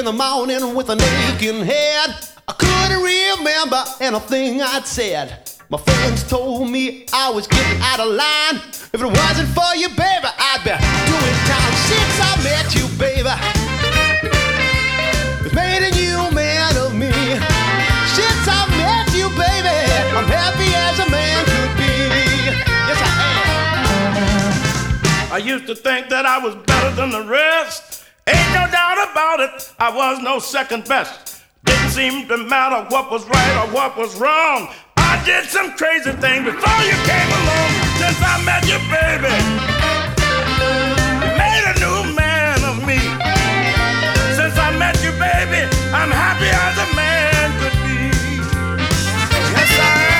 in the morning with an aching head. I couldn't remember anything I'd said. My friends told me I was getting out of line. If it wasn't for you, baby, I'd be doing time. Since I met you, baby, it's made a new man of me. Since I met you, baby, I'm happy as a man could be. Yes, I am. I used to think that I was better than the rest. Ain't no doubt about it, I was no second best. Didn't seem to matter what was right or what was wrong. I did some crazy things before you came along. Since I met you, baby, you made a new man of me. Since I met you, baby, I'm happy as a man could be. Yes, I am.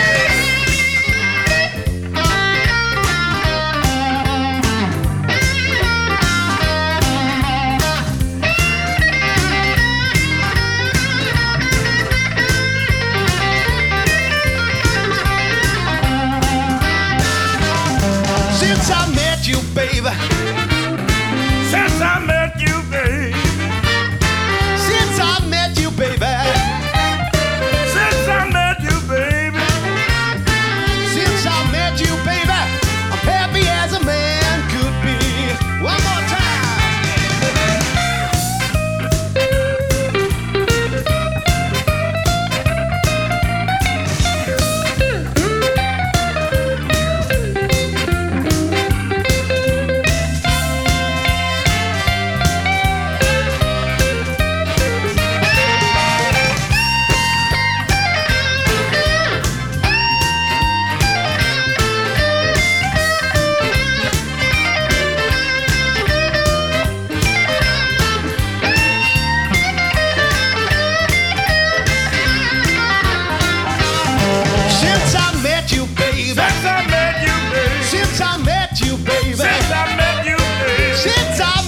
Since I met you, baby. Since I met you, baby. Since I met you, baby. Since I met you, baby. Since I met you, baby, I'm happy as a man could be. One more Since I met you, baby. Since I met you, baby. Since I met you, baby. Since I met you, baby. Since I